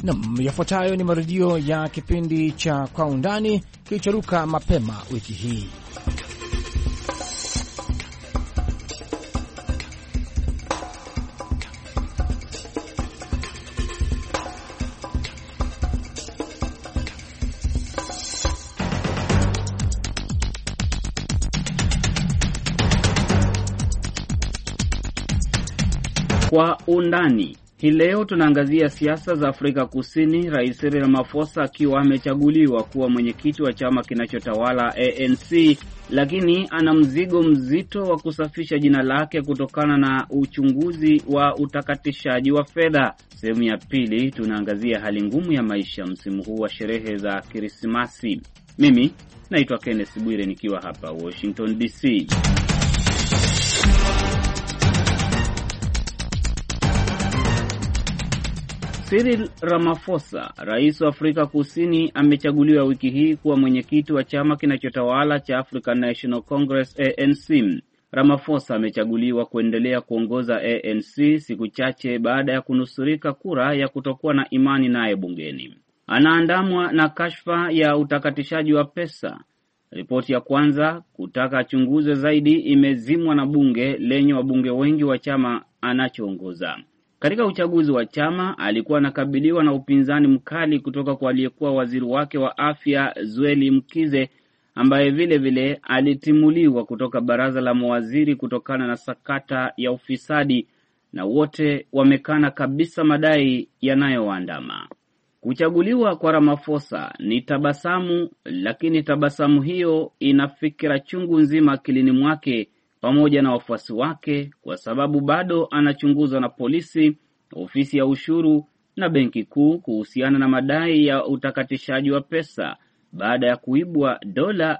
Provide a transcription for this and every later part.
Na yafuatayo ni marudio ya kipindi cha Kwa Undani kilichoruka mapema wiki hii. Kwa Undani hii leo tunaangazia siasa za Afrika Kusini, Rais Cyril Ramaphosa akiwa amechaguliwa kuwa mwenyekiti wa chama kinachotawala ANC, lakini ana mzigo mzito wa kusafisha jina lake kutokana na uchunguzi wa utakatishaji wa fedha. Sehemu ya pili tunaangazia hali ngumu ya maisha msimu huu wa sherehe za Krismasi. Mimi naitwa Kenneth Bwire nikiwa hapa Washington DC. Cyril Ramaphosa, rais wa Afrika Kusini, amechaguliwa wiki hii kuwa mwenyekiti wa chama kinachotawala cha African National Congress ANC. Ramaphosa amechaguliwa kuendelea kuongoza ANC siku chache baada ya kunusurika kura ya kutokuwa na imani naye bungeni. Anaandamwa na kashfa ya utakatishaji wa pesa. Ripoti ya kwanza kutaka achunguzwe zaidi imezimwa na bunge lenye wabunge wengi wa chama anachoongoza. Katika uchaguzi wa chama alikuwa anakabiliwa na upinzani mkali kutoka kwa aliyekuwa waziri wake wa afya Zweli Mkhize, ambaye vile vile alitimuliwa kutoka baraza la mawaziri kutokana na sakata ya ufisadi, na wote wamekana kabisa madai yanayowaandama. Kuchaguliwa kwa Ramaphosa ni tabasamu, lakini tabasamu hiyo ina fikira chungu nzima akilini mwake pamoja na wafuasi wake, kwa sababu bado anachunguzwa na polisi, ofisi ya ushuru na benki kuu kuhusiana na madai ya utakatishaji wa pesa baada ya kuibwa dola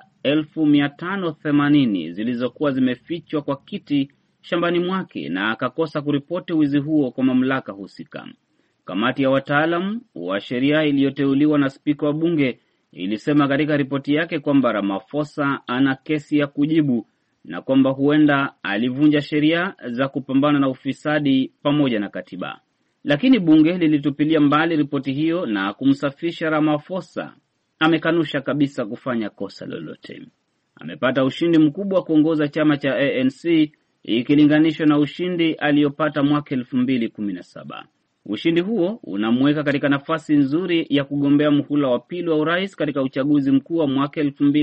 1580 zilizokuwa zimefichwa kwa kiti shambani mwake, na akakosa kuripoti wizi huo kwa mamlaka husika. Kamati ya wataalamu wa sheria iliyoteuliwa na spika wa bunge ilisema katika ripoti yake kwamba Ramaphosa ana kesi ya kujibu na kwamba huenda alivunja sheria za kupambana na ufisadi pamoja na katiba. Lakini bunge lilitupilia mbali ripoti hiyo na kumsafisha Ramaphosa. Amekanusha kabisa kufanya kosa lolote. Amepata ushindi mkubwa kuongoza chama cha ANC ikilinganishwa na ushindi aliyopata mwaka 2017. Ushindi huo unamweka katika nafasi nzuri ya kugombea muhula wa pili wa urais katika uchaguzi mkuu wa mwaka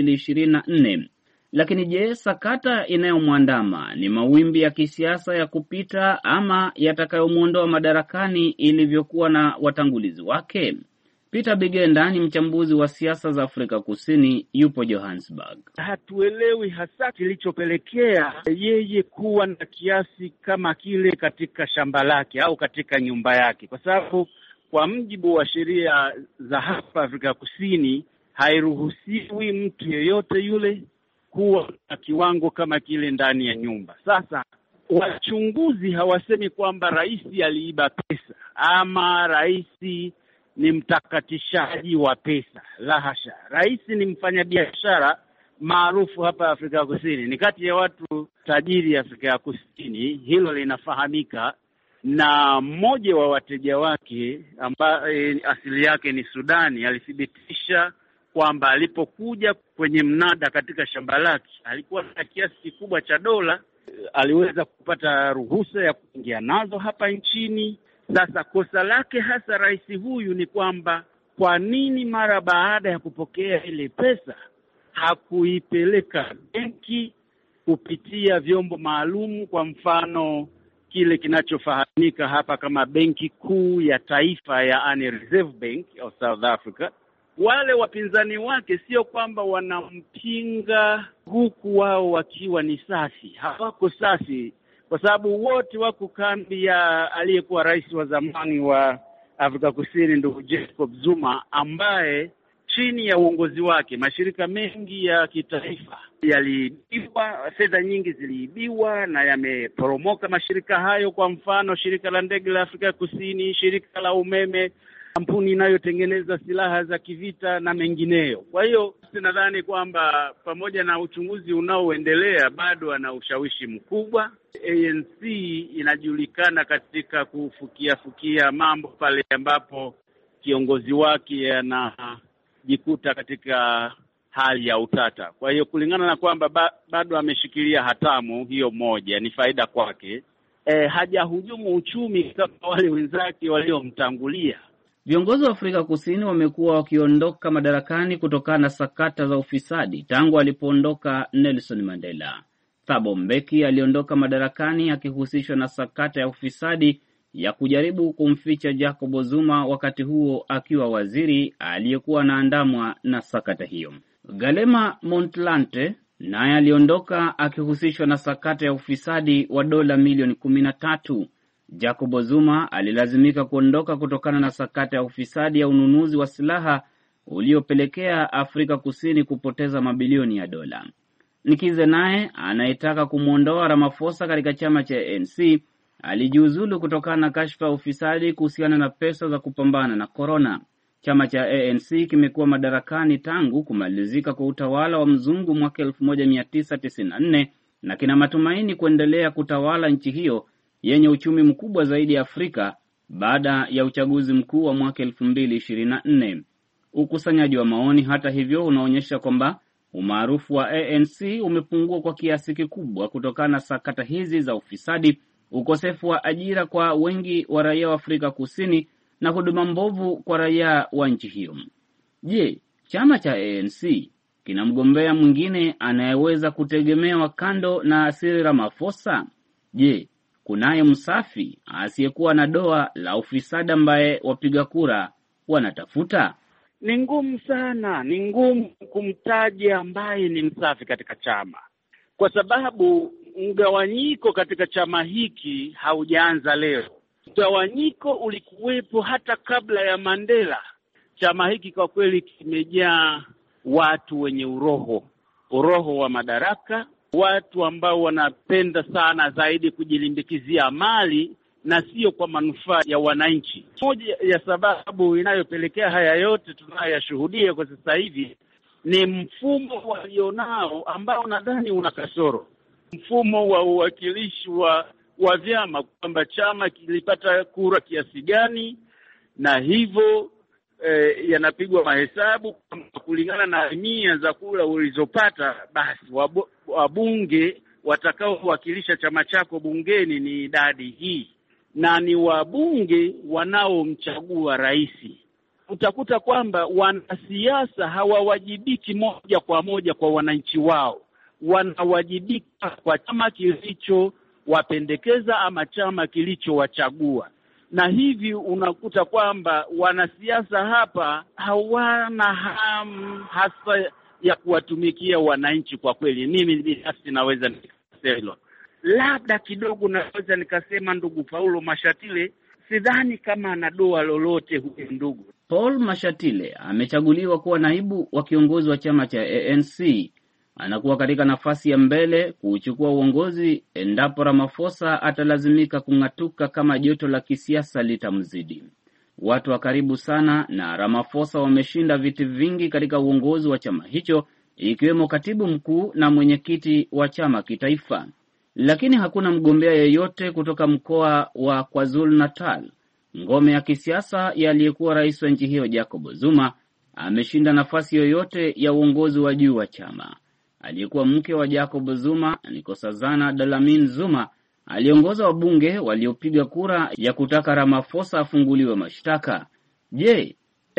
2024. Lakini je, sakata inayomwandama ni mawimbi ya kisiasa ya kupita ama yatakayomuondoa madarakani ilivyokuwa na watangulizi wake? Peter Bigenda ni mchambuzi wa siasa za Afrika Kusini, yupo Johannesburg. Hatuelewi hasa kilichopelekea yeye kuwa na kiasi kama kile katika shamba lake au katika nyumba yake, kwa sababu kwa mjibu wa sheria za hapa Afrika Kusini hairuhusiwi mtu yeyote yule kuwa na kiwango kama kile ndani ya nyumba. Sasa wachunguzi hawasemi kwamba rais aliiba pesa ama rais ni mtakatishaji wa pesa. La hasha. Rais ni mfanyabiashara maarufu hapa Afrika Kusini. Ni kati ya watu tajiri Afrika ya Kusini, hilo linafahamika, na mmoja wa wateja wake ambaye asili yake ni Sudani alithibitisha kwamba alipokuja kwenye mnada katika shamba lake alikuwa na kiasi kikubwa cha dola, aliweza kupata ruhusa ya kuingia nazo hapa nchini. Sasa kosa lake hasa rais huyu ni kwamba kwa nini mara baada ya kupokea ile pesa hakuipeleka benki kupitia vyombo maalum, kwa mfano kile kinachofahamika hapa kama Benki Kuu ya Taifa, yaani Reserve Bank of South Africa. Wale wapinzani wake sio kwamba wanampinga huku wao wakiwa ni safi, hawako safi, kwa sababu wote wako kambi ya aliyekuwa rais wa zamani wa Afrika Kusini ndugu Jacob Zuma, ambaye chini ya uongozi wake mashirika mengi ya kitaifa yaliibiwa, fedha nyingi ziliibiwa na yameporomoka mashirika hayo. Kwa mfano shirika la ndege la Afrika Kusini, shirika la umeme, kampuni inayotengeneza silaha za kivita na mengineyo. Kwa hiyo nadhani kwamba pamoja na uchunguzi unaoendelea bado ana ushawishi mkubwa. ANC inajulikana katika kufukia mambo pale ambapo kiongozi wake anajikuta katika hali ya utata. Kwa hiyo kulingana na kwamba bado ameshikilia hatamu hiyo moja, ni faida kwake. Hajahujumu uchumi kama wale wenzake waliomtangulia. Viongozi wa Afrika Kusini wamekuwa wakiondoka madarakani kutokana na sakata za ufisadi tangu alipoondoka Nelson Mandela. Thabo Mbeki aliondoka madarakani akihusishwa na sakata ya ufisadi ya kujaribu kumficha Jacob Zuma, wakati huo akiwa waziri aliyekuwa anaandamwa na sakata hiyo. Galema Motlanthe naye aliondoka akihusishwa na sakata ya ufisadi wa dola milioni 13. Jacob Zuma alilazimika kuondoka kutokana na sakata ya ufisadi ya ununuzi wa silaha uliopelekea Afrika Kusini kupoteza mabilioni ya dola. Nikize naye anayetaka kumuondoa Ramaphosa katika chama cha ANC alijiuzulu kutokana na kashfa ya ufisadi kuhusiana na pesa za kupambana na corona. Chama cha ANC kimekuwa madarakani tangu kumalizika kwa utawala wa mzungu mwaka 1994 na kina matumaini kuendelea kutawala nchi hiyo yenye uchumi mkubwa zaidi ya Afrika baada ya uchaguzi mkuu wa mwaka 2024. Ukusanyaji wa maoni hata hivyo unaonyesha kwamba umaarufu wa ANC umepungua kwa kiasi kikubwa kutokana na sakata hizi za ufisadi, ukosefu wa ajira kwa wengi wa raia wa Afrika Kusini na huduma mbovu kwa raia wa nchi hiyo. Je, chama cha ANC kina mgombea mwingine anayeweza kutegemewa kando na Cyril Ramaphosa? Je, kunaye msafi asiyekuwa na doa la ufisadi ambaye wapiga kura wanatafuta? Ni ngumu sana, ni ngumu kumtaja ambaye ni msafi katika chama, kwa sababu mgawanyiko katika chama hiki haujaanza leo. Mgawanyiko ulikuwepo hata kabla ya Mandela. Chama hiki kwa kweli kimejaa watu wenye uroho wa madaraka, watu ambao wanapenda sana zaidi kujilimbikizia mali na sio kwa manufaa ya wananchi. Moja ya sababu inayopelekea haya yote tunayashuhudia kwa sasa hivi ni mfumo walionao ambao nadhani una kasoro. Mfumo wa uwakilishi wa vyama, kwamba chama kilipata kura kiasi gani na hivyo yanapigwa mahesabu kulingana na nia za kura ulizopata, basi wabunge watakaowakilisha chama chako bungeni ni idadi hii, na ni wabunge wanaomchagua rais. Utakuta kwamba wanasiasa hawawajibiki moja kwa moja kwa wananchi wao, wanawajibika kwa chama kilichowapendekeza ama chama kilichowachagua. Na hivi unakuta kwamba wanasiasa hapa hawana hamu hasa ya kuwatumikia wananchi. Kwa kweli mimi binafsi naweza nikasema, labda kidogo naweza nikasema ndugu Paulo Mashatile, sidhani kama ana doa lolote huyu ndugu. Paul Mashatile amechaguliwa kuwa naibu wa kiongozi wa chama cha ANC. Anakuwa katika nafasi ya mbele kuchukua uongozi endapo Ramaphosa atalazimika kung'atuka kama joto la kisiasa litamzidi. Watu wa karibu sana na Ramaphosa wameshinda viti vingi katika uongozi wa chama hicho, ikiwemo katibu mkuu na mwenyekiti wa chama kitaifa. Lakini hakuna mgombea yeyote kutoka mkoa wa KwaZulu-Natal, ngome ya kisiasa ya aliyekuwa rais wa nchi hiyo Jacob Zuma, ameshinda nafasi yoyote ya uongozi wa juu wa chama. Aliyekuwa mke wa Jacob Zuma, Nkosazana Dlamini Zuma, aliongoza wabunge waliopiga kura ya kutaka Ramaphosa afunguliwe mashtaka. Je,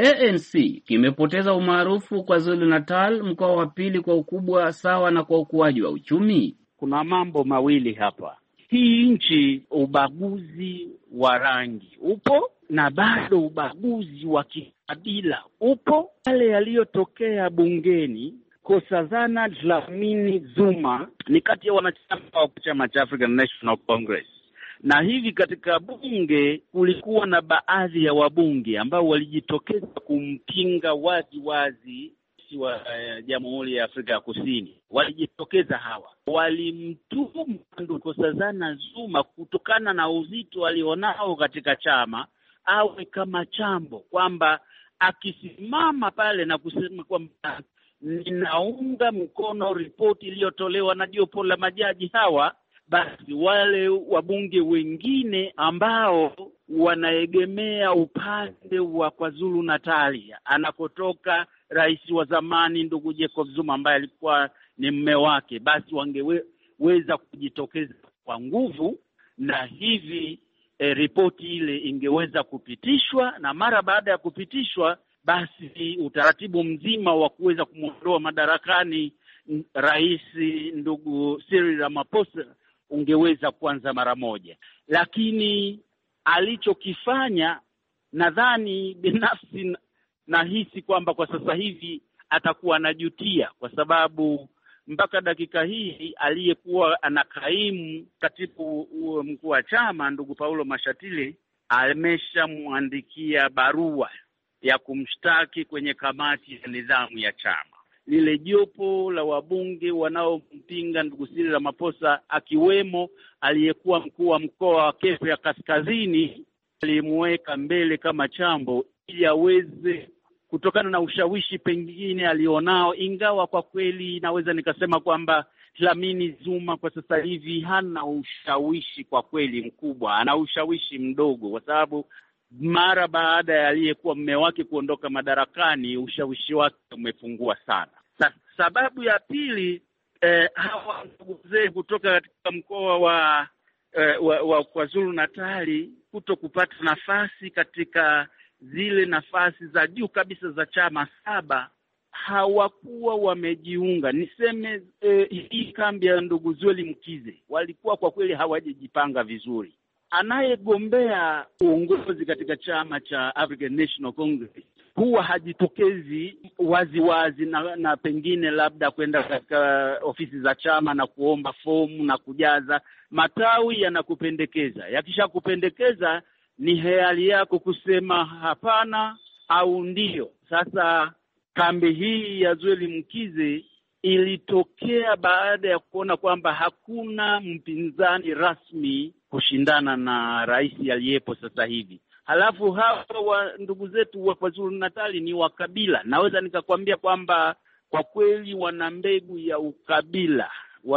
ANC kimepoteza umaarufu kwa KwaZulu-Natal, mkoa wa pili kwa ukubwa sawa na kwa ukuaji wa uchumi? Kuna mambo mawili hapa. Hii nchi, ubaguzi wa rangi upo na bado ubaguzi wa kikabila upo. Yale yaliyotokea bungeni, Nkosazana Dlamini Zuma ni kati ya wanachama wa chama cha African National Congress, na hivi katika bunge kulikuwa na baadhi ya wabunge ambao walijitokeza kumpinga wazi wa Jamhuri ya Afrika ya Kusini. Walijitokeza hawa, walimtuhumu Nkosazana Zuma kutokana na uzito alionao katika chama, awe kama chambo, kwamba akisimama pale na kusema kwamba ninaunga mkono ripoti iliyotolewa na jopo la majaji hawa, basi wale wabunge wengine ambao wanaegemea upande wa KwaZulu Natal anakotoka rais wa zamani ndugu Jacob Zuma ambaye alikuwa ni mume wake, basi wangeweza kujitokeza kwa nguvu, na hivi ripoti ile ingeweza kupitishwa, na mara baada ya kupitishwa basi utaratibu mzima wa kuweza kumwondoa madarakani rais ndugu Cyril Ramaphosa ungeweza kuanza mara moja. Lakini alichokifanya, nadhani binafsi nahisi kwamba kwa sasa hivi atakuwa anajutia, kwa sababu mpaka dakika hii aliyekuwa anakaimu katibu mkuu wa chama ndugu Paulo Mashatile ameshamwandikia barua ya kumshtaki kwenye kamati ya nidhamu ya chama. Lile jopo la wabunge wanaompinga ndugu Cyril Ramaphosa, akiwemo aliyekuwa mkuu wa mkoa wa Kivu ya Kaskazini, alimweka mbele kama chambo ili aweze, kutokana na ushawishi pengine alionao, ingawa kwa kweli naweza nikasema kwamba Dlamini Zuma kwa sasa hivi hana ushawishi kwa kweli mkubwa, ana ushawishi mdogo, kwa sababu mara baada ya aliyekuwa mume wake kuondoka madarakani ushawishi wake umepungua sana. Sababu ya pili, hawa ndugu zetu kutoka katika mkoa wa KwaZulu Natal kuto kupata nafasi katika zile nafasi za juu kabisa za chama 7 hawakuwa wamejiunga. Niseme hii kambi ya ndugu Zweli Mkize walikuwa kwa kweli hawajijipanga vizuri. Anayegombea uongozi katika chama cha African National Congress huwa hajitokezi wazi na pengine labda kwenda katika ofisi za chama na kuomba fomu na kujaza. Matawi yanakupendekeza, yakishakupendekeza ni hiari yako kusema hapana au ndio. Sasa kambi hii ya Zweli Mkize ilitokea baada ya kuona kwamba hakuna mpinzani rasmi kushindana na rais aliyepo sasa hivi. Halafu hawa ndugu zetu wa KwaZulu Natal ni wakabila. Naweza nikakwambia kwamba kwa kweli wana mbegu ya ukabila,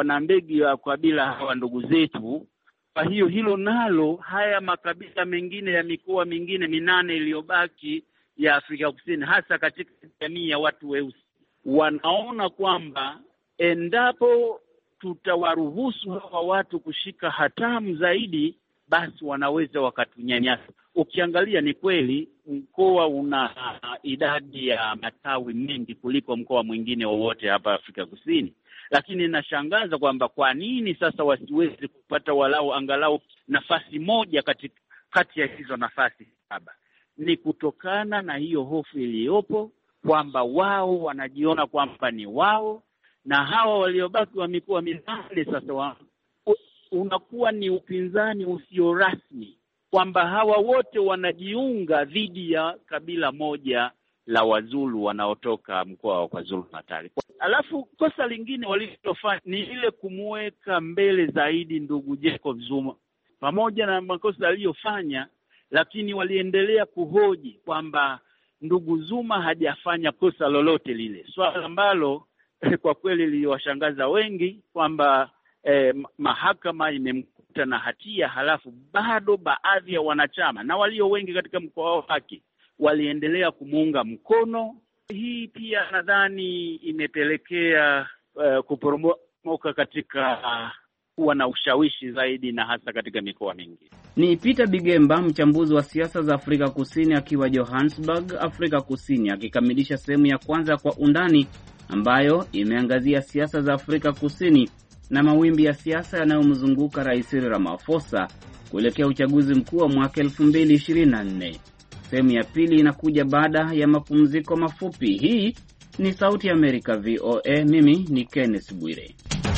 hawa ndugu zetu. Kwa hiyo hilo nalo, haya makabila mengine ya mikoa mingine 8 iliyobaki ya Afrika Kusini, hasa katika jamii ya watu weusi, wanaona kwamba endapo tutawaruhusu hawa watu kushika hatamu zaidi, basi wanaweza wakatunyanyasa. Ukiangalia ni kweli mkoa una idadi ya matawi mengi kuliko mkoa mwingine wowote hapa Afrika Kusini, lakini nashangaza kwamba kwa nini sasa wasiwezi kupata angalau nafasi moja kati ya hizo nafasi 7. Ni kutokana na hiyo hofu iliyopo kwamba wao wanajiona kwamba ni wao, na hawa waliobaki wa mikoa 8 sasa unakuwa ni upinzani usio rasmi, kwamba hawa wote wanajiunga dhidi ya kabila moja la Wazulu wanaotoka mkoa wa KwaZulu Natal. Alafu kosa lingine walilofanya ni ile kumweka mbele zaidi ndugu Jacob Zuma. Pamoja na makosa aliyofanya, lakini waliendelea kuhoji kwamba ndugu Zuma hajafanya kosa lolote lile, swala ambalo kwa kweli liliwashangaza wengi kwamba mahakama imemkuta na hatia, halafu bado baadhi ya wanachama na walio wengi katika mkoa wake waliendelea kumuunga mkono. Hii pia nadhani imepelekea kuporomoka katika kuwa na ushawishi zaidi, na hasa katika mikoa mingi. Ni Peter Bigemba, mchambuzi wa siasa za Afrika Kusini akiwa Johannesburg, Afrika Kusini, akikamilisha sehemu ya kwanza kwa undani ambayo imeangazia siasa za Afrika Kusini na mawimbi ya siasa yanayomzunguka Rais Cyril Ramaphosa kuelekea uchaguzi mkuu wa mwaka 2024. Sehemu ya pili inakuja baada ya mapumziko mafupi. Hii ni Sauti ya Amerika VOA. Mimi ni Kenneth Bwire.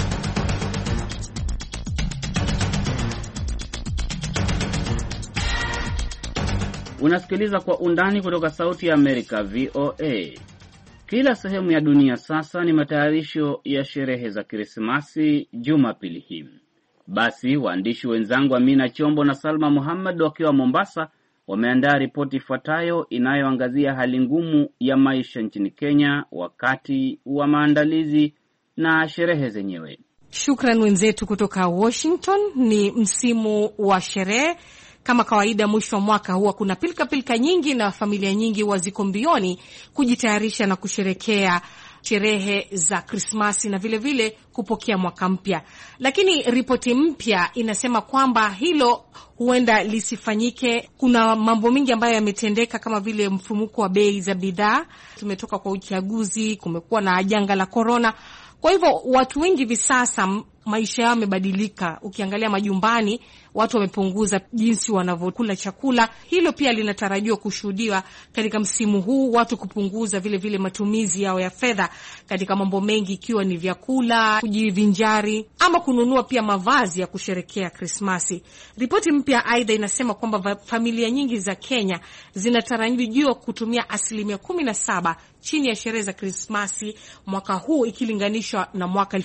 Unasikiliza kwa undani kutoka Sauti ya Amerika VOA. Kila sehemu ya dunia sasa ni matayarisho ya sherehe za Krismasi Jumapili hii. Basi waandishi wenzangu Amina Chombo na Salma Muhammad wakiwa Mombasa wameandaa ripoti ifuatayo inayoangazia hali ngumu ya maisha nchini Kenya wakati wa maandalizi na sherehe zenyewe. Shukran wenzetu kutoka Washington. Ni msimu wa sherehe. Kama kawaida mwisho wa mwaka huwa kuna pilika nyingi na familia nyingi huwa ziko mbioni kujitayarisha na kusherekea sherehe za Krismasi na vile vile kupokea mwaka mpya. Lakini ripoti mpya inasema kwamba hilo huenda lisifanyike. Kuna mambo mengi ambayo yametendeka kama vile mfumuko wa bei za bidhaa. Tumetoka kwa uchaguzi, kumekuwa na janga la corona. Kwa hivyo watu wengi hivi sasa maisha yao yamebadilika. Ukiangalia majumbani, watu wamepunguza jinsi wanavyokula chakula. Hilo pia linatarajiwa kushuhudiwa katika msimu huu, watu kupunguza vile vile matumizi yao ya fedha katika mambo mengi, ikiwa ni vyakula, kujivinjari ama kununua pia mavazi ya kusherekea Krismasi. Ripoti mpya aidha inasema kwamba familia nyingi za Kenya zinatarajiwa kutumia 17% chini ya sherehe za Krismasi mwaka huu ikilinganishwa na mwaka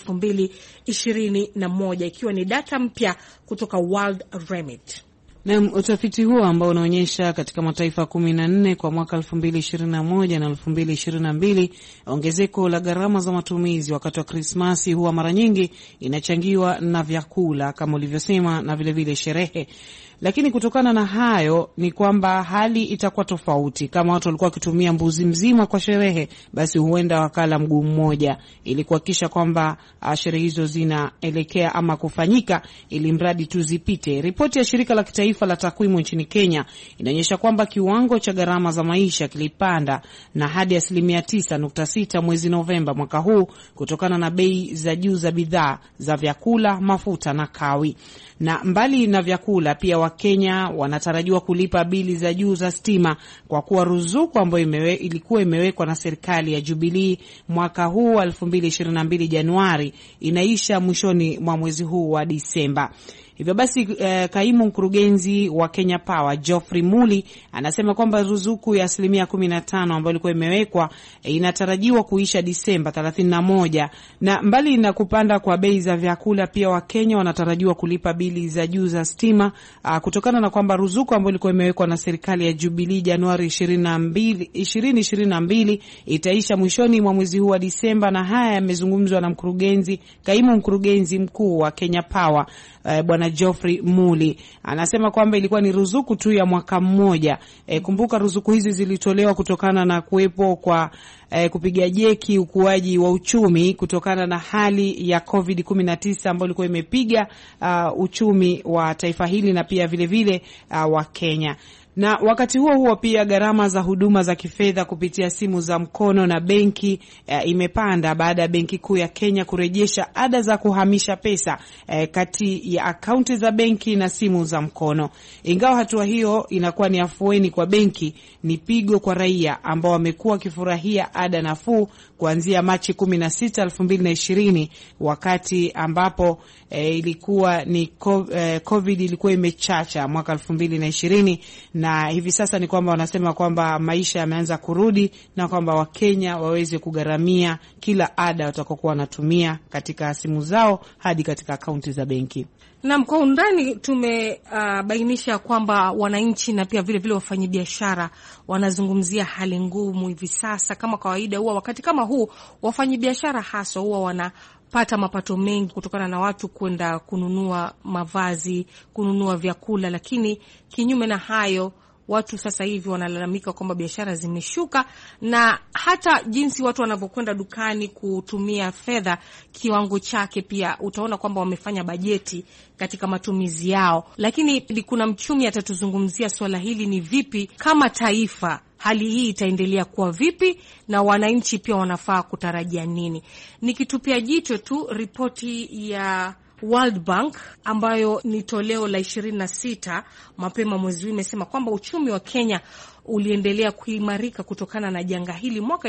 2021, ikiwa ni data mpya kutoka World Remit. Na utafiti huo ambao unaonyesha katika mataifa 14 kwa mwaka 2021 na 2022, ongezeko la gharama za matumizi wakati wa Krismasi huwa mara nyingi inachangiwa na vyakula kama ulivyosema na vile vile sherehe. Lakini kutokana na hayo ni kwamba hali itakuwa tofauti. Kama watu walikuwa wakitumia mbuzi mzima kwa sherehe, basi huenda wakala mguu mmoja ili kuhakikisha kwamba sherehe hizo zinaelekea ama kufanyika ili mradi tu zipite. Ripoti ya shirika la kitaifa la takwimu nchini Kenya inaonyesha kwamba kiwango cha gharama za maisha kilipanda na hadi 9.6 mwezi Novemba mwaka huu kutokana na bei za juu za bidhaa za vyakula, mafuta na kawi. Na mbali na vyakula pia Wakenya wanatarajiwa kulipa bili za juu za stima kwa kuwa ruzuku ambayo ilikuwa imewekwa na serikali ya Jubilee mwaka huu 2022 Januari inaisha mwishoni mwa mwezi huu wa Disemba. Hivyo basi kaimu mkurugenzi wa Kenya Power Geoffrey Muli anasema kwamba ruzuku ya 15% ambayo ilikuwa imewekwa inatarajiwa kuisha Disemba 31. Na mbali na kupanda kwa bei za vyakula pia Wakenya wanatarajiwa kulipa bili za juu za stima kutokana na kwamba ruzuku ambayo ilikuwa imewekwa na serikali ya Jubilee Januari 2022 itaisha mwishoni mwa mwezi huu wa Disemba. Na haya yamezungumzwa na kaimu mkurugenzi mkuu wa Kenya Power Bwana Geoffrey Muli. Anasema kwamba ilikuwa ni ruzuku tu ya mwaka mmoja. Kumbuka ruzuku hizi zilitolewa kutokana na kuwepo kwa kupiga jeki ukuaji wa uchumi kutokana na hali ya COVID-19 ambayo ilikuwa imepiga uchumi wa taifa hili na pia vile vile wa Kenya. Na wakati huo pia gharama za huduma za kifedha kupitia simu za mkono na benki imepanda baada ya Benki Kuu ya Kenya kurejesha ada za kuhamisha pesa kati ya akaunti za benki na simu za mkono. Ingawa hatua hiyo inakuwa ni afueni kwa benki, ni pigo kwa raia ambao wamekuwa kifurahia ada nafuu kuanzia Machi 16, 2020 wakati ambapo ilikuwa ni COVID ilikuwa imechacha mwaka 2020. Na hivi sasa ni kwamba wanasema kwamba maisha yameanza kurudi na kwamba Wakenya waweze kugharamia kila ada watakokuwa wanatumia katika simu zao hadi katika akaunti za benki. Na kwa undani tumebainisha kwamba wananchi na pia vile vile wafanyabiashara wanazungumzia hali ngumu hivi sasa. Kama kawaida huwa wakati kama huu wafanyabiashara hasa huwa wanapata mapato mengi kutokana na watu kwenda kununua mavazi, kununua vyakula, lakini kinyume na hayo watu sasa hivi wanalalamika kwamba biashara zimeshuka na hata jinsi watu wanavyokwenda dukani kutumia fedha kiwango chake pia utaona kwamba wamefanya bajeti katika matumizi yao. Lakini kuna mchumi atatuzungumzia swala hili ni vipi kama taifa hali hii itaendelea kuwa vipi na wananchi pia wanafaa kutarajia nini. Nikitupia jicho tu ripoti ya World Bank ambayo ni toleo la 26 mapema mwezi huu imesema kwamba uchumi wa Kenya uliendelea kuimarika kutokana na janga hili mwaka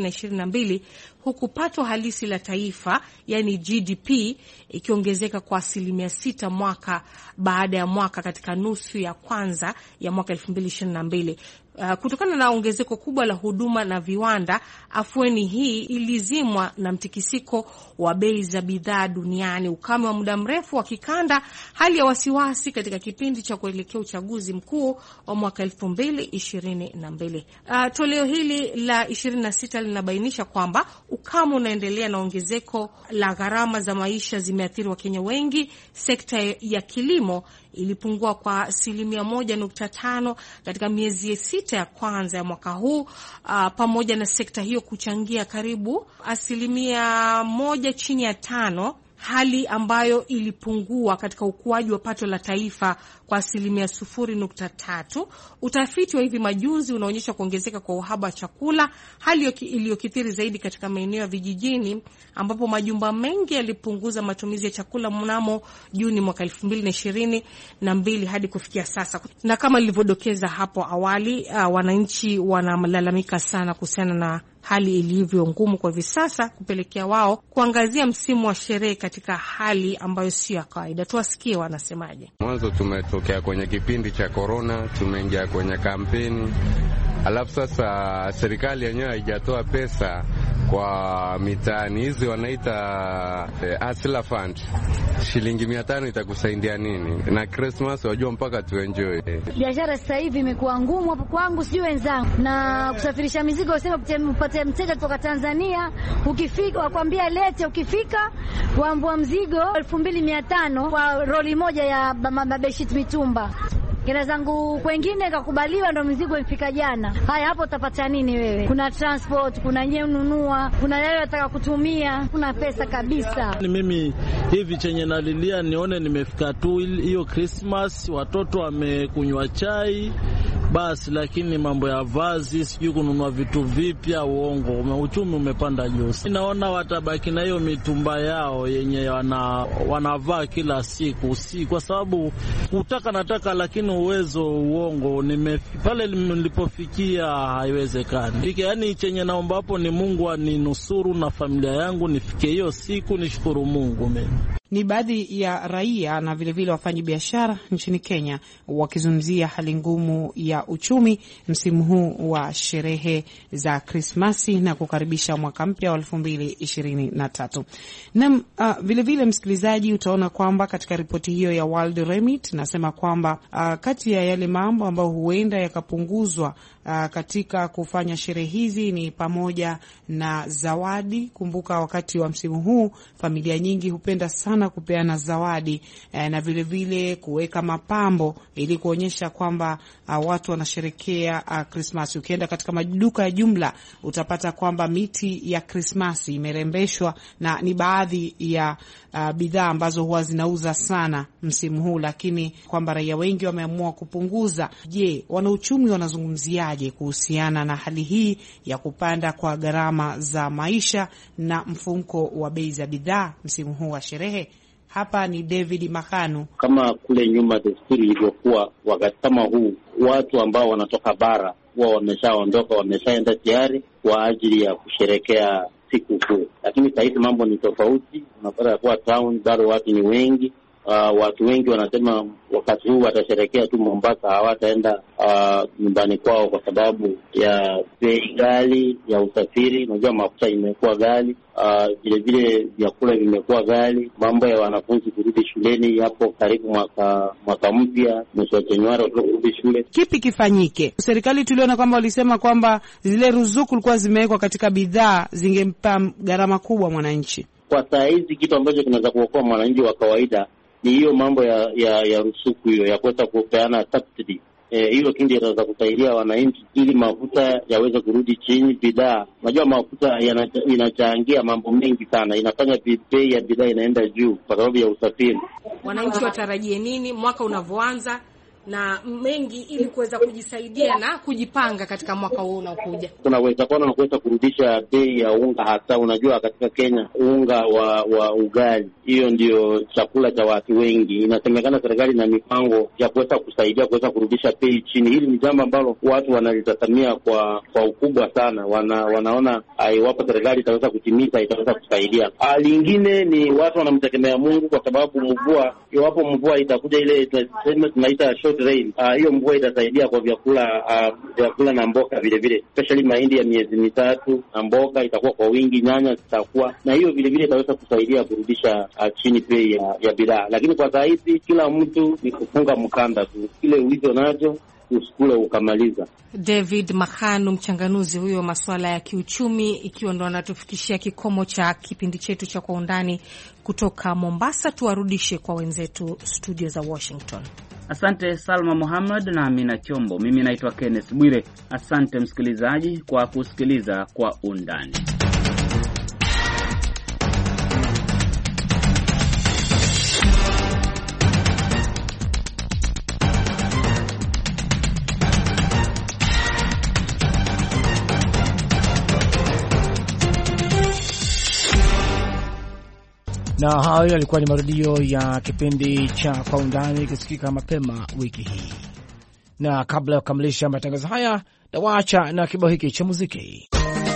2022, huku pato halisi la taifa yani GDP ikiongezeka kwa 6% mwaka baada ya mwaka katika nusu ya kwanza ya mwaka 2022. Kutokana na ongezeko kubwa la huduma na viwanda, afueni hii ilizimwa na mtikisiko wa bei za bidhaa duniani, ukame wa muda mrefu wa kikanda, hali ya wasiwasi katika kipindi cha kuelekea uchaguzi mkuu wa mwaka 2022. Toleo hili la 26 linabainisha kwamba kama unaendelea na ongezeko la gharama za maisha zimeathiri Wakenya wengi. Sekta ya kilimo ilipungua kwa 1.5% katika miezi 6 ya kwanza ya mwaka huu, pamoja na sekta hiyo kuchangia karibu 1/5, hali ambayo ilipungua katika ukuaji wa pato la taifa kwa 0.3. Utafiti wa hivi majuzi unaonyesha kuongezeka kwa uhaba wa chakula, hali iliyokithiri zaidi katika maeneo ya vijijini, ambapo majumba mengi yalipunguza matumizi ya chakula mnamo Juni mwaka 2022 hadi kufikia sasa. Na kama nilivyodokeza hapo awali, wananchi wanalalamika sana kuhusiana na hali ilivyo ngumu kwa hivi sasa, kupelekea wao kuangazia msimu wa sherehe katika hali ambayo sio ya kawaida. Tuwasikie wanasemaje. Mwanzo tumetokea kwenye kipindi cha corona, tumeingia kwenye kampeni. Alafu sasa serikali yenyewe haijatoa pesa kwa mitaani, hizi wanaita Hustler Fund. Shilingi 500 itakusaidia nini? Na Christmas wajua mpaka tuenjoy. Biashara sasa hivi imekuwa ngumu hapo kwangu, sio wenzangu. Na kusafirisha mizigo, useme upate mteja kutoka Tanzania, ukifika wakwambia lete, ukifika waambua mzigo 2500 kwa roli moja ya mabeshit mitumba. Kila zangu kwengine kakubaliwa, ndo mzigo ifika jana. Haya, hapo utapata nini wewe? Kuna transport, kuna nyewe ununua, kuna yeye ataka kutumia, kuna pesa kabisa. Ni mimi hivi chenye nalilia nione nimefika tu hiyo Christmas, watoto wamekunywa chai basi, lakini mambo ya vazi, sijui kununua vitu vipya, uongo. Uchumi umepanda juu. Naona watabaki na hiyo mitumba yao yenye wanavaa kila siku, si kwa sababu nataka, lakini uwezo uongo. Pale nilipofikia haiwezekani. Yaani chenye naomba hapo ni Mungu aninusuru na familia yangu nifike hiyo siku, nishukuru Mungu mimi. Ni baadhi ya raia na vilevile wafanyabiashara nchini Kenya wakizungumzia hali ngumu ya uchumi msimu huu wa sherehe za Krismasi na kukaribisha mwaka mpya wa 2023. Na vilevile msikilizaji, utaona kwamba katika ripoti hiyo ya World Remit nasema kwamba kati ya yale mambo ambayo huenda yakapunguzwa katika kufanya sherehe hizi ni pamoja na zawadi. Kumbuka wakati wa msimu huu familia nyingi hupenda sana kupeana zawadi na vile vile kuweka mapambo ili kuonyesha kwamba watu wanasherekea Christmas. Ukienda katika maduka ya jumla utapata kwamba miti ya Christmas imerembeshwa na ni baadhi ya bidhaa ambazo huwa zinauza sana msimu huu, lakini kwamba raia wengi wameamua kupunguza. Je, wanauchumi wanazungumziaje kuhusiana na hali hii ya kupanda kwa gharama za maisha na mfumuko wa bei za bidhaa msimu huu wa sherehe? Hapa ni David Makanu. Kama kule nyuma desturi ilivyokuwa, wakati kama huu watu ambao wanatoka bara huwa wameshaondoka, wameshaenda tayari kwa ajili ya kusherekea siku kuu. Lakini sasa hivi mambo ni tofauti. Unapata kuwa town bado watu ni wengi. Watu wengi wanasema wakati huu watasherekea tu Mombasa, hawataenda nyumbani kwao kwa sababu ya bei ghali ya usafiri. Unajua mafuta imekuwa ghali, vile vile vyakula vimekuwa ghali. Mambo ya wanafunzi kurudi shuleni hapo karibu mwaka mpya, mwezi wa Januari kurudi shule. Kipi kifanyike? Serikali tuliona kwamba walisema kwamba zile ruzuku kulikuwa zimewekwa katika bidhaa zingempa gharama kubwa mwananchi. Kwa saa hizi kitu ambacho kinaweza kuokoa mwananchi wa kawaida ni hiyo mambo ya rusuku hiyo ya kuweza kupeana subsidy. Hiyo kindi inaweza kusaidia wananchi ili mafuta yaweze kurudi chini. Bidhaa, unajua mafuta inachangia mambo mengi sana, inafanya bei ya bidhaa inaenda juu kwa sababu ya usafiri. Wananchi watarajie nini mwaka unavyoanza na mengi ili kuweza kujisaidia na kujipanga katika mwaka huu unaokuja? Kuna uwezekano wa kuweza kurudisha bei ya unga, hasa unajua katika Kenya unga wa ugali, hiyo ndio chakula cha watu wengi. Inasemekana serikali na mipango ya kuweza kusaidia kuweza kurudisha bei chini. Hili ni jambo ambalo watu wanalitazamia kwa ukubwa sana. Wanaona iwapo serikali itaweza kutimiza, itaweza kusaidia. Lingine ni watu wanamtegemea Mungu kwa sababu iwapo mvua itakuja ile tunaita hiyo mvua itasaidia kwa vyakula na mboga vile vile, especially mahindi ya miezi mitatu na mboga itakuwa kwa wingi, nyanya zitakuwa, na hiyo vile vile itaweza kusaidia kurudisha chini bei ya bidhaa. Lakini kwa saa hizi kila mtu ni kufunga mkanda tu, kile ulicho nacho usikule ukamaliza. David Makanu, mchanganuzi huyo masuala ya kiuchumi, ikiwa ndo anatufikishia kikomo cha kipindi chetu cha Kwa Undani kutoka Mombasa. Tuwarudishe kwa wenzetu studio za Washington. Asante Salma Muhammad na Amina Chombo. Mimi naitwa Kenneth Bwire. Asante msikilizaji kwa kusikiliza Kwa Undani. Na hayo yalikuwa ni marudio ya kipindi cha Kwa Undani kisikika mapema wiki hii. Na kabla ya kukamilisha matangazo haya, na waacha na kibao hiki cha muziki.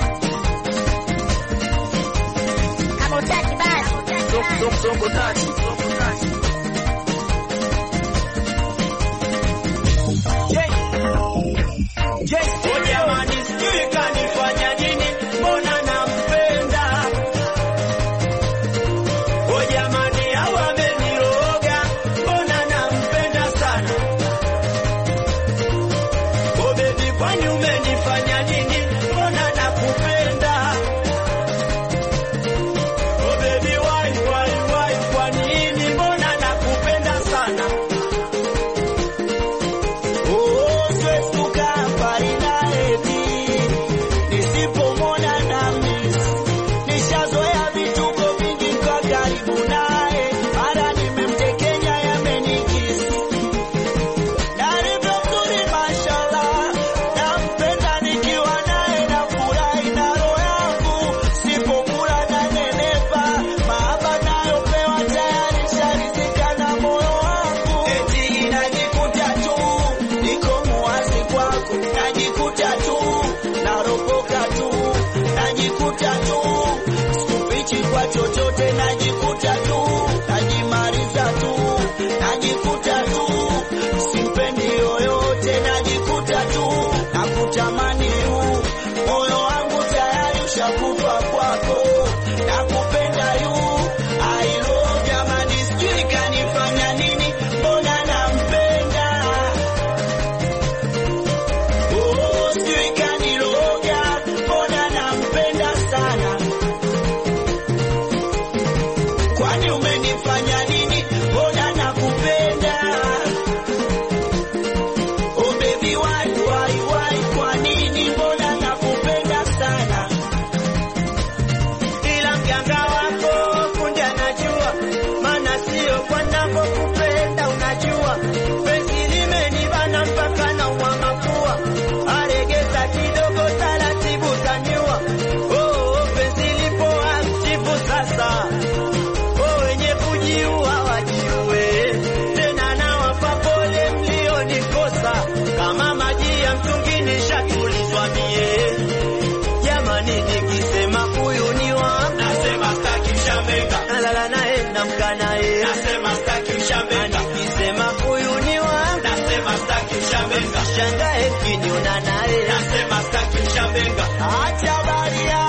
Shangae kiniona naye nasema staki mshambenga acha baria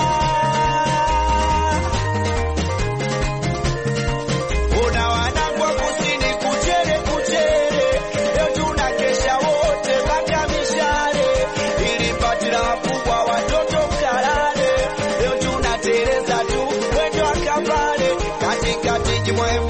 una wanangu kusini kuchere kuchere leo tunakesha wote mpaka mishale ili patira kubwa watoto mkalale leo tunatereza tu wendo akapale katikati jimwe